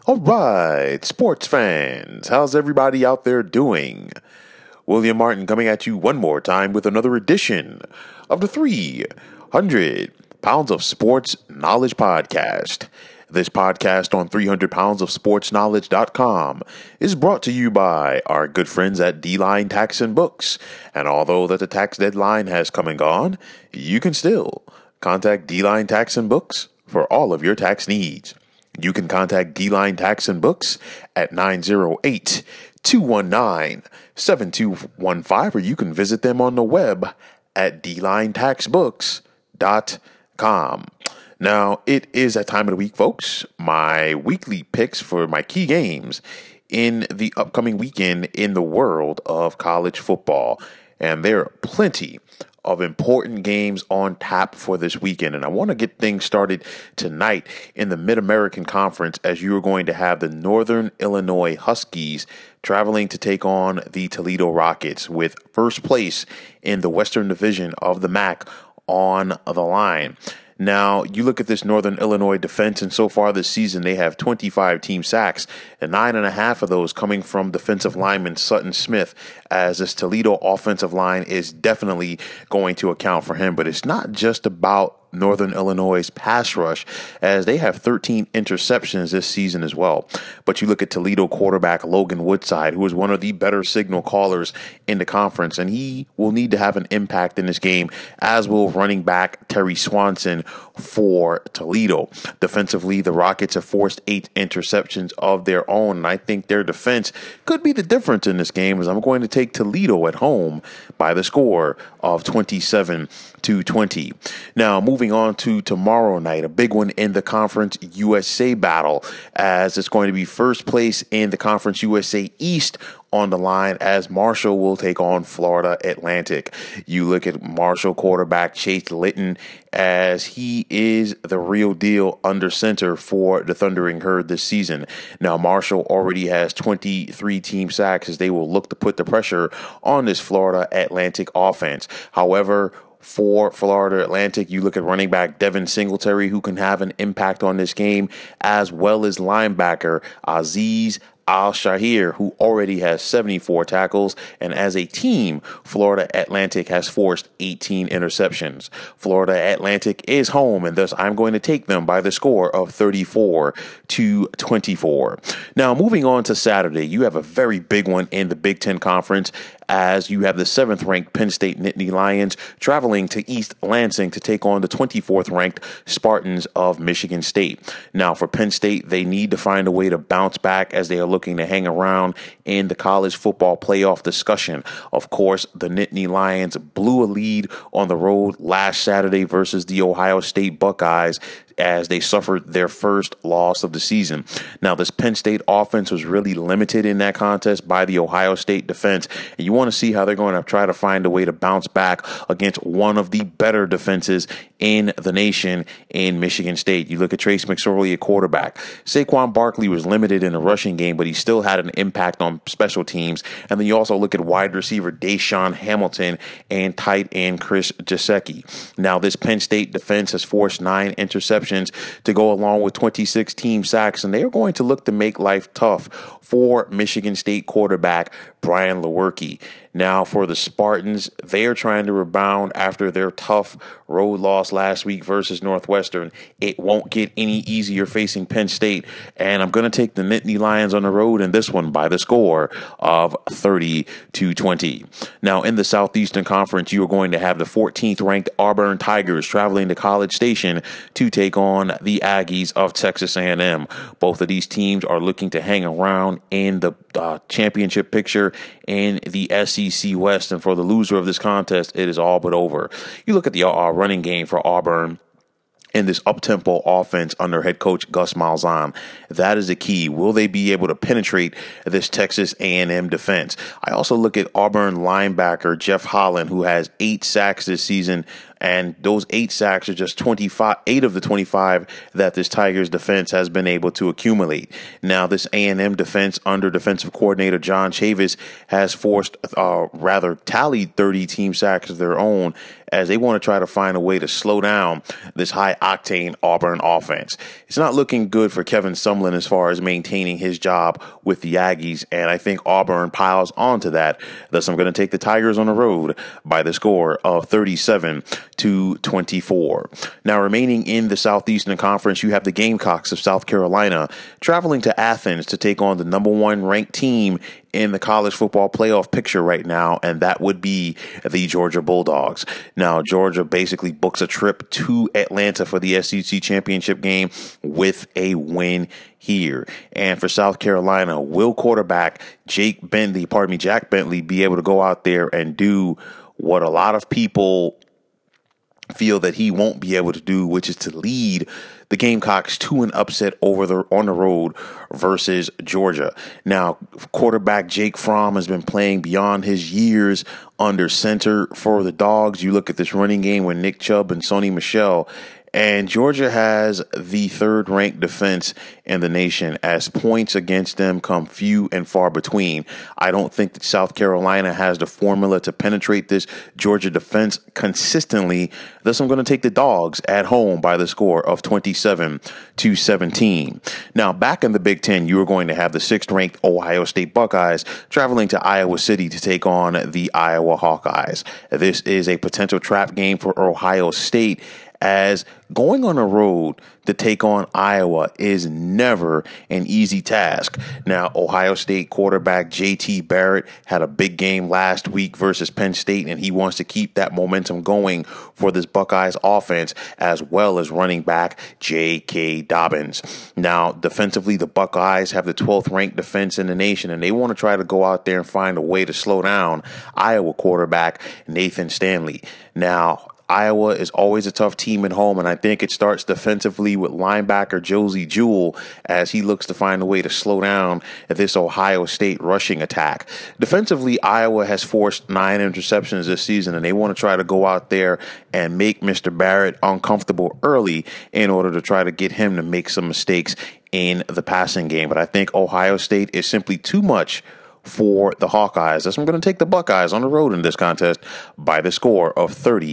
All right, sports fans, how's everybody out there doing? William Martin coming at you one more time with another edition of the 300 Pounds of Sports Knowledge Podcast. This podcast on 300 pounds of sports knowledge.com is brought to you by our good friends at D-Line Tax and Books. And although that the tax deadline has come and gone, you can still contact D-Line Tax and Books for all of your tax needs. You can contact D-Line Tax and Books at 908-219-7215, or you can visit them on the web at dlinetaxbooks.com. Now, it is that time of the week, folks. My weekly picks for my key games in the upcoming weekend in the world of college football. And there are plenty of important games on tap for this weekend. And I want to get things started tonight in the Mid-American Conference, as you are going to have the Northern Illinois Huskies traveling to take on the Toledo Rockets, with first place in the Western Division of the MAC on the line. Now, you look at this Northern Illinois defense, and so far this season, they have 25 team sacks, and 9.5 of those coming from defensive lineman Sutton Smith, as this Toledo offensive line is definitely going to account for him. But it's not just about Northern Illinois' pass rush, as they have 13 interceptions this season as well. But you look at Toledo quarterback Logan Woodside, who is one of the better signal callers in the conference, and he will need to have an impact in this game, as will running back Terry Swanson for Toledo. Defensively, the Rockets have forced 8 interceptions of their own, and I think their defense could be the difference in this game, as I'm going to take Toledo at home by the score of 27-20. Now, moving on to tomorrow night, a big one in the Conference USA battle, as it's going to be first place in the Conference USA East on the line, as Marshall will take on Florida Atlantic. You look at Marshall quarterback Chase Litton, as he is the real deal under center for the Thundering Herd this season. Now, Marshall already has 23 team sacks, as they will look to put the pressure on this Florida Atlantic offense. However, for Florida Atlantic, you look at running back Devin Singletary, who can have an impact on this game, as well as linebacker Aziz Al-Shahir, who already has 74 tackles, and as a team, Florida Atlantic has forced 18 interceptions. Florida Atlantic is home, and thus I'm going to take them by the score of 34-24. Now, moving on to Saturday, you have a very big one in the Big Ten Conference, as you have the 7th-ranked Penn State Nittany Lions traveling to East Lansing to take on the 24th-ranked Spartans of Michigan State. Now, for Penn State, they need to find a way to bounce back, as they are looking to hang around in the college football playoff discussion. Of course, the Nittany Lions blew a lead on the road last Saturday versus the Ohio State Buckeyes, as they suffered their first loss of the season. Now, this Penn State offense was really limited in that contest by the Ohio State defense, and you want to see how they're going to try to find a way to bounce back against one of the better defenses in the nation in Michigan State. You look at Trace McSorley at quarterback. Saquon Barkley was limited in the rushing game, but he still had an impact on special teams. And then you also look at wide receiver Deshaun Hamilton and tight end Chris Jasecki. Now, this Penn State defense has forced 9 interceptions to go along with 26 team sacks, and they are going to look to make life tough for Michigan State quarterback Brian Lewerke. Now, for the Spartans, they are trying to rebound after their tough road loss last week versus Northwestern. It won't get any easier facing Penn State, and I'm going to take the Nittany Lions on the road in this one by the score of 30-20. Now, in the Southeastern Conference, you are going to have the 14th-ranked Auburn Tigers traveling to College Station to take on the Aggies of Texas A&M. Both of these teams are looking to hang around in the championship picture in the SEC West, and for the loser of this contest, it is all but over. You look at the running game for Auburn in this up-tempo offense under head coach Gus Malzahn. That is the key. Will they be able to penetrate this Texas A&M defense? I also look at Auburn linebacker Jeff Holland, who has 8 sacks this season And those 8 sacks are just 8 of the 25 that this Tigers defense has been able to accumulate. Now, this A&M defense under defensive coordinator John Chavis has tallied 30 team sacks of their own, as they want to try to find a way to slow down this high-octane Auburn offense. It's not looking good for Kevin Sumlin as far as maintaining his job with the Aggies, and I think Auburn piles onto that. Thus, I'm going to take the Tigers on the road by the score of 37-24. Now, remaining in the Southeastern Conference, you have the Gamecocks of South Carolina traveling to Athens to take on the number 1 ranked team in the college football playoff picture right now, and that would be the Georgia Bulldogs. Now, Georgia basically books a trip to Atlanta for the SEC championship game with a win here. And for South Carolina, will quarterback Jack Bentley be able to go out there and do what a lot of people feel that he won't be able to do, which is to lead the Gamecocks to an upset on the road versus Georgia. Now, quarterback Jake Fromm has been playing beyond his years under center for the Dogs. You look at this running game with Nick Chubb and Sony Michel, and Georgia has the 3rd-ranked defense in the nation, as points against them come few and far between. I don't think that South Carolina has the formula to penetrate this Georgia defense consistently. Thus, I'm going to take the Dogs at home by the score of 27-17. Now, back in the Big Ten, you are going to have the 6th-ranked Ohio State Buckeyes traveling to Iowa City to take on the Iowa Hawkeyes. This is a potential trap game for Ohio State, as going on the road to take on Iowa is never an easy task. Now, Ohio State quarterback J.T. Barrett had a big game last week versus Penn State, and he wants to keep that momentum going for this Buckeyes offense, as well as running back J.K. Dobbins. Now, defensively, the Buckeyes have the 12th ranked defense in the nation, and they want to try to go out there and find a way to slow down Iowa quarterback Nathan Stanley. Now, Iowa is always a tough team at home, and I think it starts defensively with linebacker Josie Jewell, as he looks to find a way to slow down this Ohio State rushing attack. Defensively, Iowa has forced 9 interceptions this season, and they want to try to go out there and make Mr. Barrett uncomfortable early in order to try to get him to make some mistakes in the passing game. But I think Ohio State is simply too much for the Hawkeyes. Thus, I'm going to take the Buckeyes on the road in this contest by the score of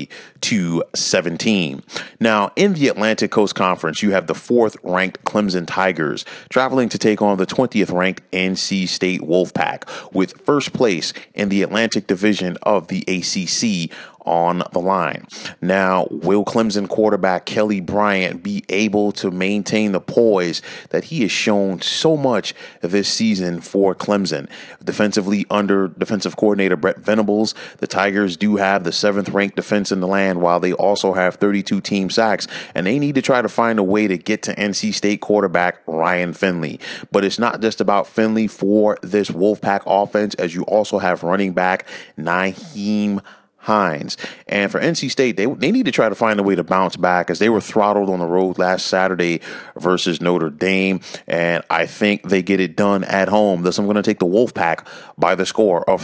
30-17. Now, in the Atlantic Coast Conference, you have the 4th-ranked Clemson Tigers traveling to take on the 20th-ranked NC State Wolfpack, with first place in the Atlantic Division of the ACC on the line. Now, will Clemson quarterback Kelly Bryant be able to maintain the poise that he has shown so much this season for Clemson? Defensively, under defensive coordinator Brett Venables, the Tigers do have the 7th-ranked defense in the land, while they also have 32 team sacks, and they need to try to find a way to get to NC State quarterback Ryan Finley. But it's not just about Finley for this Wolfpack offense, as you also have running back Nyheim Hines. And for NC State, they need to try to find a way to bounce back, as they were throttled on the road last Saturday versus Notre Dame, and I think they get it done at home. Thus, I'm going to take the Wolfpack by the score of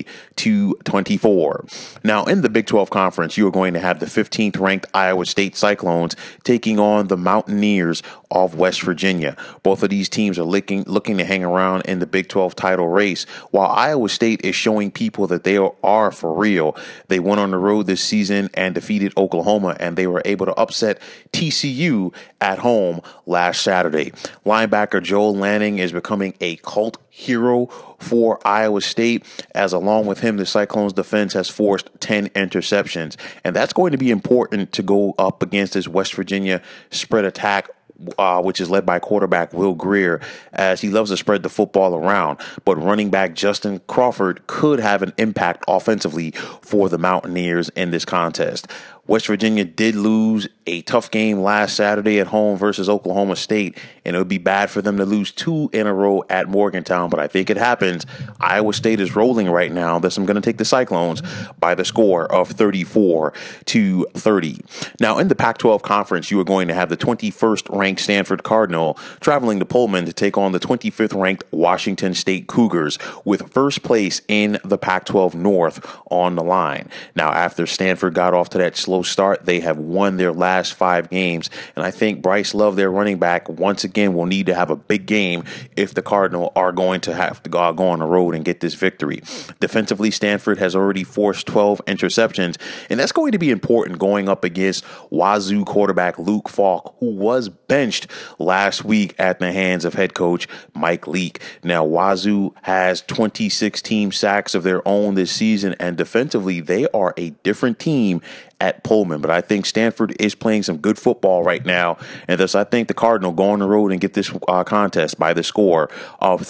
30-24. Now, in the Big 12 Conference, you are going to have the 15th ranked Iowa State Cyclones taking on the Mountaineers of West Virginia. Both of these teams are looking to hang around in the Big 12 title race, while Iowa State is showing people that they are for real. They went on the road this season and defeated Oklahoma, and they were able to upset TCU at home last Saturday. Linebacker Joel Lanning is becoming a cult hero for Iowa State, as along with him, the Cyclones defense has forced 10 interceptions, and that's going to be important to go up against this West Virginia spread attack, which is led by quarterback Will Grier, as he loves to spread the football around. But running back Justin Crawford could have an impact offensively for the Mountaineers in this contest. West Virginia did lose a tough game last Saturday at home versus Oklahoma State, and it would be bad for them to lose 2 in a row at Morgantown, but I think it happens. Iowa State is rolling right now. Thus, I'm going to take the Cyclones by the score of 34-30. Now, in the Pac-12 Conference, you are going to have the 21st ranked Stanford Cardinal traveling to Pullman to take on the 25th ranked Washington State Cougars, with first place in the Pac-12 North on the line. Now, after Stanford got off to that slow slow start. They have won their last 5 games, and I think Bryce Love, their running back, once again will need to have a big game if the Cardinals are going to have to go on the road and get this victory. Defensively, Stanford has already forced 12 interceptions, and that's going to be important going up against Wazoo quarterback Luke Falk, who was benched last week at the hands of head coach Mike Leake. Now, Wazoo has 26 team sacks of their own this season, and defensively, they are a different team at Pullman. But I think Stanford is playing some good football right now, and thus I think the Cardinals go on the road and get this contest by the score of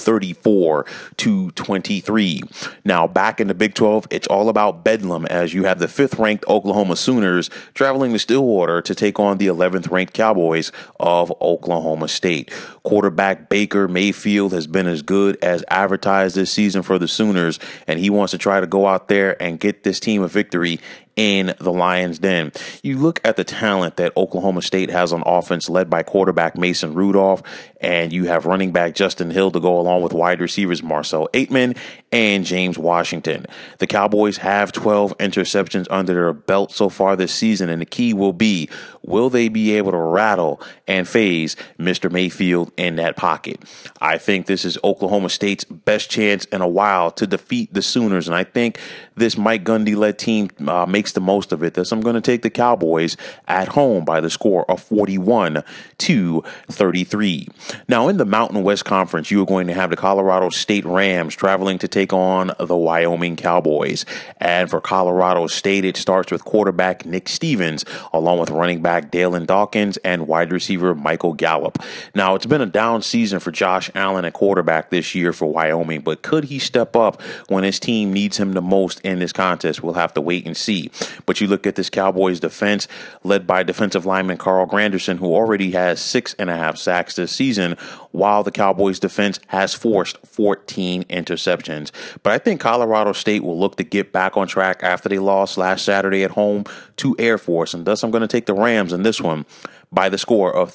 34-23. Now, back in the Big 12, it's all about Bedlam, as you have the 5th-ranked Oklahoma Sooners traveling to Stillwater to take on the 11th-ranked Cowboys of Oklahoma State. Quarterback Baker Mayfield has been as good as advertised this season for the Sooners, and he wants to try to go out there and get this team a victory in the Lions' Den. You look at the talent that Oklahoma State has on offense, led by quarterback Mason Rudolph, and you have running back Justin Hill to go along with wide receivers Marcel Aitman and James Washington. The Cowboys have 12 interceptions under their belt so far this season, and the key will be, will they be able to rattle and phase Mr. Mayfield in that pocket? I think this is Oklahoma State's best chance in a while to defeat the Sooners, and I think this Mike Gundy-led team makes the most of it. Thus, I'm going to take the Cowboys at home by the score of 41-33. Now, in the Mountain West Conference, you are going to have the Colorado State Rams traveling to take on the Wyoming Cowboys. And for Colorado State, it starts with quarterback Nick Stevens, along with running back Dalen Dawkins and wide receiver Michael Gallup. Now, it's been a down season for Josh Allen at quarterback this year for Wyoming, but could he step up when his team needs him the most in this contest? We'll have to wait and see. But you look at this Cowboys defense, led by defensive lineman Carl Granderson, who already has 6.5 sacks this season, while the Cowboys defense has forced 14 interceptions. But I think Colorado State will look to get back on track after they lost last Saturday at home to Air Force, and thus I'm going to take the Rams in this one by the score of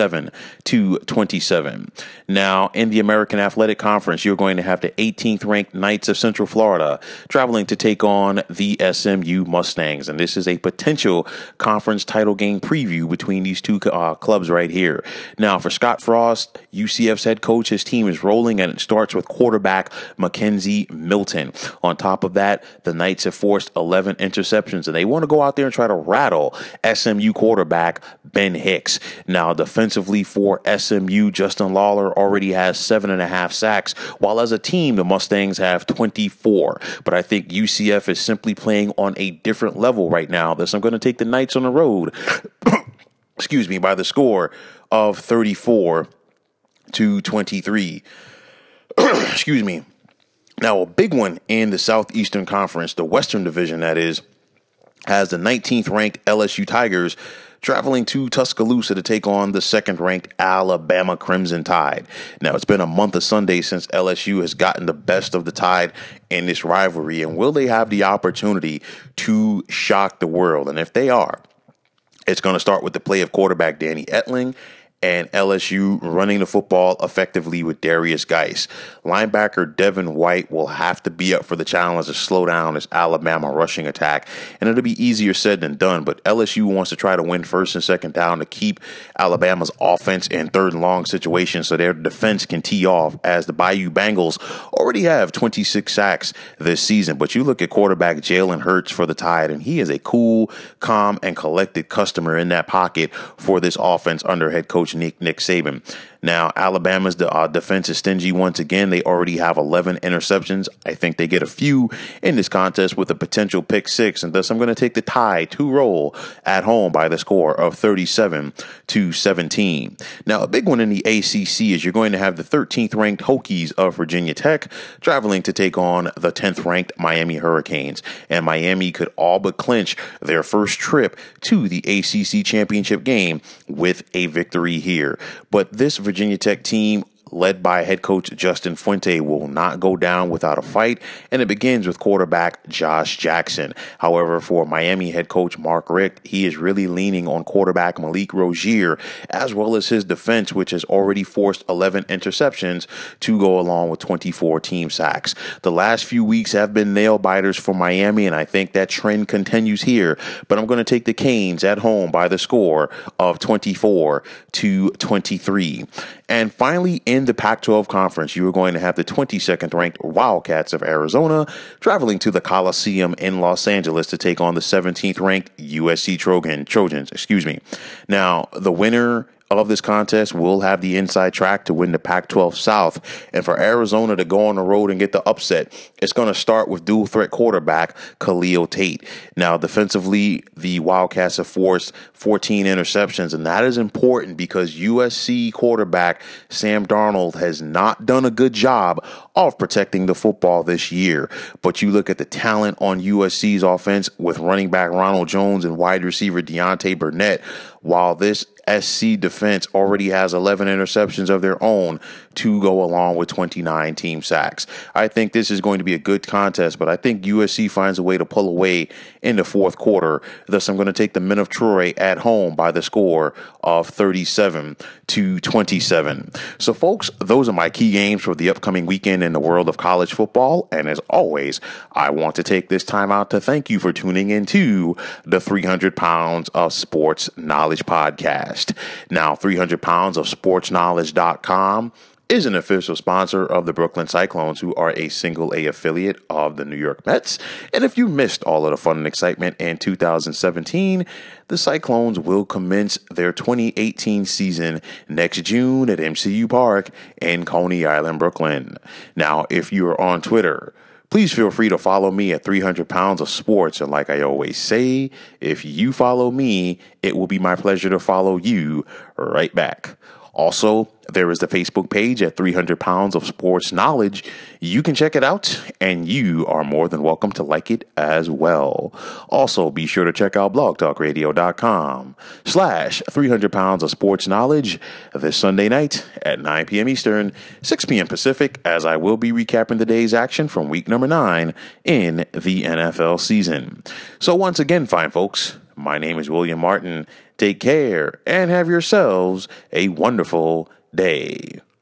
37-27. Now, in the American Athletic Conference, you're going to have the 18th ranked Knights of Central Florida traveling to take on the SMU Mustangs. And this is a potential conference title game preview between these two clubs right here. Now, for Scott Frost, UCF's head coach, his team is rolling, and it starts with quarterback Mackenzie Milton. On top of that, the Knights have forced 11 interceptions, and they want to go out there and try to rattle SMU quarterback Ben Hicks. Now, defensively for SMU, Justin Lawler already has 7.5 sacks, while as a team, the Mustangs have 24. But I think UCF is simply playing on a different level right now. Thus, I'm going to take the Knights on the road, by the score of 34-23. Excuse me. Now, a big one in the Southeastern Conference, the Western Division, that is, has the 19th ranked LSU Tigers traveling to Tuscaloosa to take on the 2nd-ranked Alabama Crimson Tide. Now, it's been a month of Sundays since LSU has gotten the best of the Tide in this rivalry, and will they have the opportunity to shock the world? And if they are, it's going to start with the play of quarterback Danny Etling and LSU running the football effectively with Darius Geis. Linebacker Devin White will have to be up for the challenge to slow down this Alabama rushing attack, and it'll be easier said than done, but LSU wants to try to win 1st and 2nd down to keep Alabama's offense in 3rd and long situations so their defense can tee off, as the Bayou Bengals already have 26 sacks this season. But you look at quarterback Jalen Hurts for the Tide, and he is a cool, calm, and collected customer in that pocket for this offense under head coach Nick Saban. Now, Alabama's defense is stingy once again. They already have 11 interceptions. I think they get a few in this contest with a potential pick 6, and thus I'm going to take the Tide to roll at home by the score of 37-17. Now, a big one in the ACC is you're going to have the 13th ranked Hokies of Virginia Tech traveling to take on the 10th ranked Miami Hurricanes, and Miami could all but clinch their first trip to the ACC championship game with a victory here. But this Virginia Tech team, led by head coach Justin Fuente, will not go down without a fight, and it begins with quarterback Josh Jackson. However, for Miami head coach Mark Richt, he is really leaning on quarterback Malik Rozier, as well as his defense, which has already forced 11 interceptions to go along with 24 team sacks. The last few weeks have been nail biters for Miami, and I think that trend continues here, but I'm going to take the Canes at home by the score of 24-23. And finally, in the Pac-12 conference, you are going to have the 22nd ranked Wildcats of Arizona traveling to the Coliseum in Los Angeles to take on the 17th ranked USC Trojans. Now, the winner of this contest will have the inside track to win the Pac-12 South. And for Arizona to go on the road and get the upset, it's going to start with dual threat quarterback Khalil Tate. Now, defensively, the Wildcats have forced 14 interceptions, and that is important because USC quarterback Sam Darnold has not done a good job of protecting the football this year. But you look at the talent on USC's offense with running back Ronald Jones and wide receiver Deontay Burnett, while this SC defense already has 11 interceptions of their own to go along with 29 team sacks. I think this is going to be a good contest, but I think USC finds a way to pull away in the fourth quarter. Thus, I'm going to take the Men of Troy at home by the score of 37-27. So, folks, those are my key games for the upcoming weekend in the world of college football. And as always, I want to take this time out to thank you for tuning into the 300 Pounds of Sports Knowledge podcast. Now, 300 Pounds of SportsKnowledge.com is an official sponsor of the Brooklyn Cyclones, who are a single A affiliate of the New York Mets. And if you missed all of the fun and excitement in 2017, the Cyclones will commence their 2018 season next June at MCU Park in Coney Island, Brooklyn. Now, if you are on Twitter, please feel free to follow me at 300 Pounds of Sports. And like I always say, if you follow me, it will be my pleasure to follow you right back. Also, there is the Facebook page at 300 Pounds of Sports Knowledge. You can check it out, and you are more than welcome to like it as well. Also, be sure to check out blogtalkradio.com/300 Pounds of Sports Knowledge this Sunday night at 9 p.m. Eastern, 6 p.m. Pacific, as I will be recapping the day's action from week number 9 in the NFL season. So once again, fine folks, my name is William Martin. Take care and have yourselves a wonderful day.